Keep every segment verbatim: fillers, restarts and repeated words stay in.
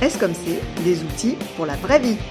Est-ce comme c'est des outils pour la vraie vie?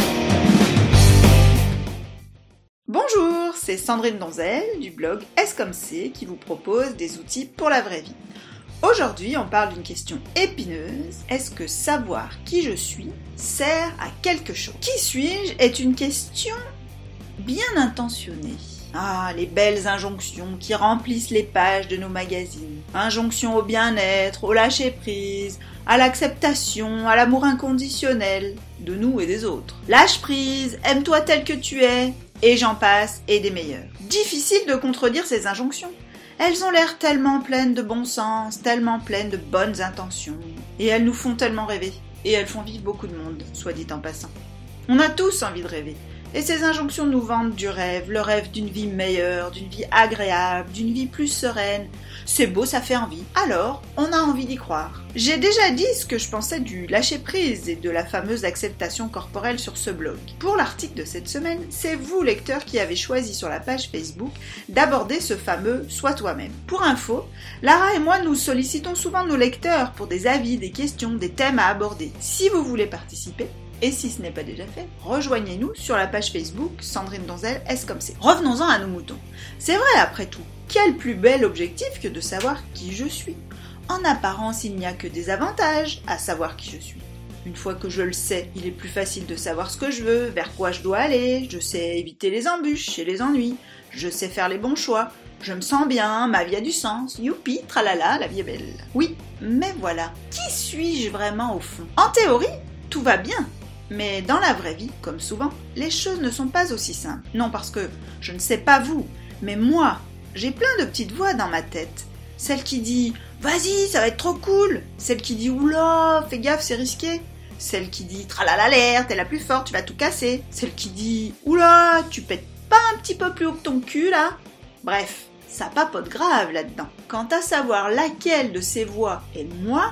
Bonjour, c'est Sandrine Donzel du blog Est-ce comme c'est qui vous propose des outils pour la vraie vie. Aujourd'hui, on parle d'une question épineuse. Est-ce que savoir qui je suis sert à quelque chose? Qui suis-je est une question bien intentionnée. Ah, les belles injonctions qui remplissent les pages de nos magazines. Injonctions au bien-être, au lâcher-prise, à l'acceptation, à l'amour inconditionnel, de nous et des autres. Lâche prise, aime-toi tel que tu es, et j'en passe, et des meilleurs. Difficile de contredire ces injonctions. Elles ont l'air tellement pleines de bon sens, tellement pleines de bonnes intentions, et elles nous font tellement rêver, et elles font vivre beaucoup de monde, soit dit en passant. On a tous envie de rêver. Et ces injonctions nous vendent du rêve, le rêve d'une vie meilleure, d'une vie agréable, d'une vie plus sereine. C'est beau, ça fait envie. Alors, on a envie d'y croire. J'ai déjà dit ce que je pensais du lâcher-prise et de la fameuse acceptation corporelle sur ce blog. Pour l'article de cette semaine, c'est vous, lecteurs, qui avez choisi sur la page Facebook d'aborder ce fameux « Sois toi-même ». Pour info, Lara et moi nous sollicitons souvent nos lecteurs pour des avis, des questions, des thèmes à aborder. Si vous voulez participer, et si ce n'est pas déjà fait, rejoignez-nous sur la page Facebook Sandrine Donzel, Est-ce comme c'est. Revenons-en à nos moutons. C'est vrai après tout, quel plus bel objectif que de savoir qui je suis. En apparence, il n'y a que des avantages à savoir qui je suis. Une fois que je le sais, il est plus facile de savoir ce que je veux, vers quoi je dois aller, je sais éviter les embûches et les ennuis, je sais faire les bons choix, je me sens bien, ma vie a du sens, youpi, tralala, la vie est belle. Oui, mais voilà, qui suis-je vraiment au fond? En théorie, tout va bien. Mais dans la vraie vie, comme souvent, les choses ne sont pas aussi simples. Non, parce que je ne sais pas vous, mais moi, j'ai plein de petites voix dans ma tête. Celle qui dit « Vas-y, ça va être trop cool !» Celle qui dit « Oula, fais gaffe, c'est risqué !» Celle qui dit « Tralala l'air, t'es la plus forte, tu vas tout casser !» Celle qui dit « Oula, tu pètes pas un petit peu plus haut que ton cul, là ?» Bref, ça papote grave là-dedans. Quant à savoir laquelle de ces voix est moi,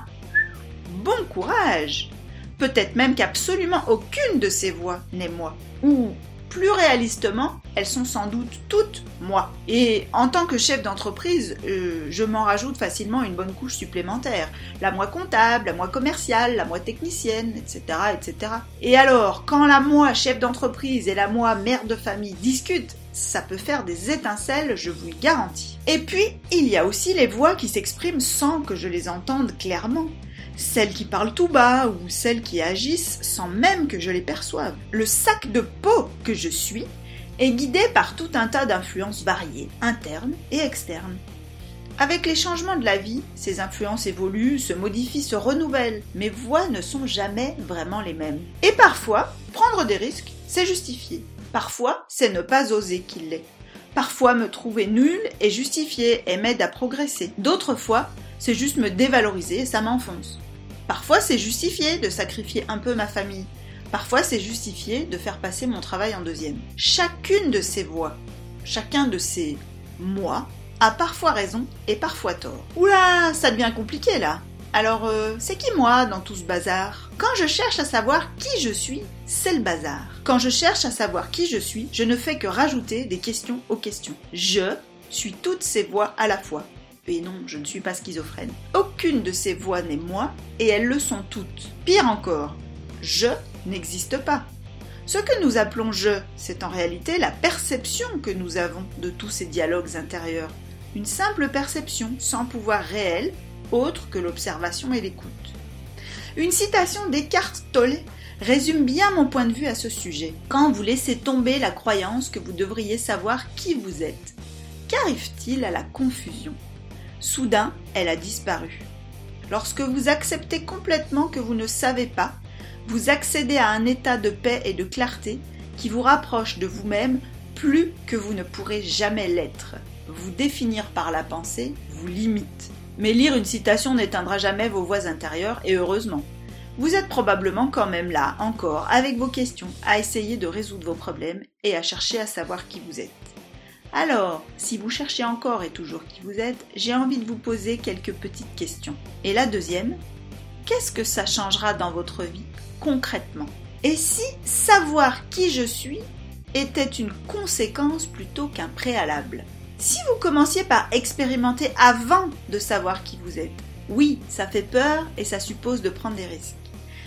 bon courage! Peut-être même qu'absolument aucune de ces voix n'est moi. Ou, plus réalistement, elles sont sans doute toutes moi. Et en tant que chef d'entreprise, euh, je m'en rajoute facilement une bonne couche supplémentaire. La moi comptable, la moi commerciale, la moi technicienne, et cetera, et cetera. Et alors, quand la moi chef d'entreprise et la moi mère de famille discutent, ça peut faire des étincelles, je vous le garantis. Et puis, il y a aussi les voix qui s'expriment sans que je les entende clairement. Celles qui parlent tout bas ou celles qui agissent sans même que je les perçoive. Le sac de peau que je suis est guidé par tout un tas d'influences variées, internes et externes. Avec les changements de la vie, ces influences évoluent, se modifient, se renouvellent. Mes voix ne sont jamais vraiment les mêmes. Et parfois, prendre des risques, c'est justifié. Parfois, c'est ne pas oser qu'il l'est. Parfois, me trouver nulle est justifié et m'aide à progresser. D'autres fois, c'est juste me dévaloriser et ça m'enfonce. Parfois, c'est justifié de sacrifier un peu ma famille. Parfois, c'est justifié de faire passer mon travail en deuxième. Chacune de ces voix, chacun de ces moi, a parfois raison et parfois tort. Oula, ça devient compliqué là. Alors, euh, c'est qui moi dans tout ce bazar? Quand je cherche à savoir qui je suis, c'est le bazar. Quand je cherche à savoir qui je suis, je ne fais que rajouter des questions aux questions. Je suis toutes ces voix à la fois. Et non, je ne suis pas schizophrène. Aucune de ces voix n'est moi, et elles le sont toutes. Pire encore, je n'existe pas. Ce que nous appelons je, c'est en réalité la perception que nous avons de tous ces dialogues intérieurs. Une simple perception, sans pouvoir réel, autre que l'observation et l'écoute. Une citation d'Eckhart Tolle résume bien mon point de vue à ce sujet. Quand vous laissez tomber la croyance que vous devriez savoir qui vous êtes, qu'arrive-t-il à la confusion ? Soudain, elle a disparu. Lorsque vous acceptez complètement que vous ne savez pas, vous accédez à un état de paix et de clarté qui vous rapproche de vous-même plus que vous ne pourrez jamais l'être. Vous définir par la pensée vous limite. Mais lire une citation n'éteindra jamais vos voix intérieures, et heureusement. Vous êtes probablement quand même là, encore, avec vos questions, à essayer de résoudre vos problèmes et à chercher à savoir qui vous êtes. Alors, si vous cherchez encore et toujours qui vous êtes, j'ai envie de vous poser quelques petites questions. Et la deuxième, qu'est-ce que ça changera dans votre vie, concrètement? Et si savoir qui je suis était une conséquence plutôt qu'un préalable? Si vous commenciez par expérimenter avant de savoir qui vous êtes, oui, ça fait peur et ça suppose de prendre des risques.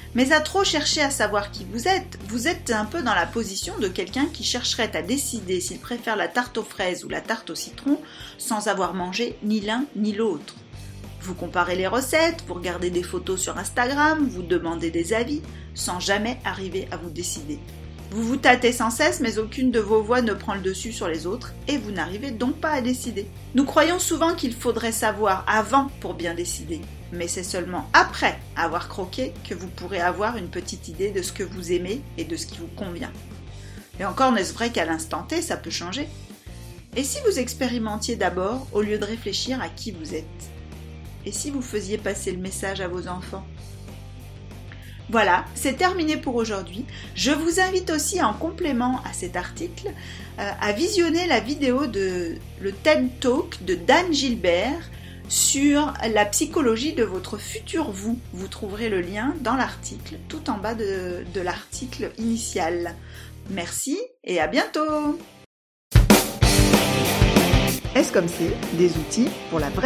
Mais à trop chercher à savoir qui vous êtes, vous êtes un peu dans la position de quelqu'un qui chercherait à décider s'il préfère la tarte aux fraises ou la tarte au citron sans avoir mangé ni l'un ni l'autre. Vous comparez les recettes, vous regardez des photos sur Instagram, vous demandez des avis, sans jamais arriver à vous décider. Vous vous tâtez sans cesse, mais aucune de vos voix ne prend le dessus sur les autres, et vous n'arrivez donc pas à décider. Nous croyons souvent qu'il faudrait savoir avant pour bien décider, mais c'est seulement après avoir croqué que vous pourrez avoir une petite idée de ce que vous aimez et de ce qui vous convient. Et encore n'est-ce vrai qu'à l'instant T, ça peut changer. Et si vous expérimentiez d'abord, au lieu de réfléchir à qui vous êtes ? Et si vous faisiez passer le message à vos enfants ? Voilà, c'est terminé pour aujourd'hui. Je vous invite aussi en complément à cet article euh, à visionner la vidéo de le TED Talk de Dan Gilbert sur la psychologie de votre futur vous. Vous trouverez le lien dans l'article, tout en bas de, de l'article initial. Merci et à bientôt. Est-ce comme c'est des outils pour la vraie vie ?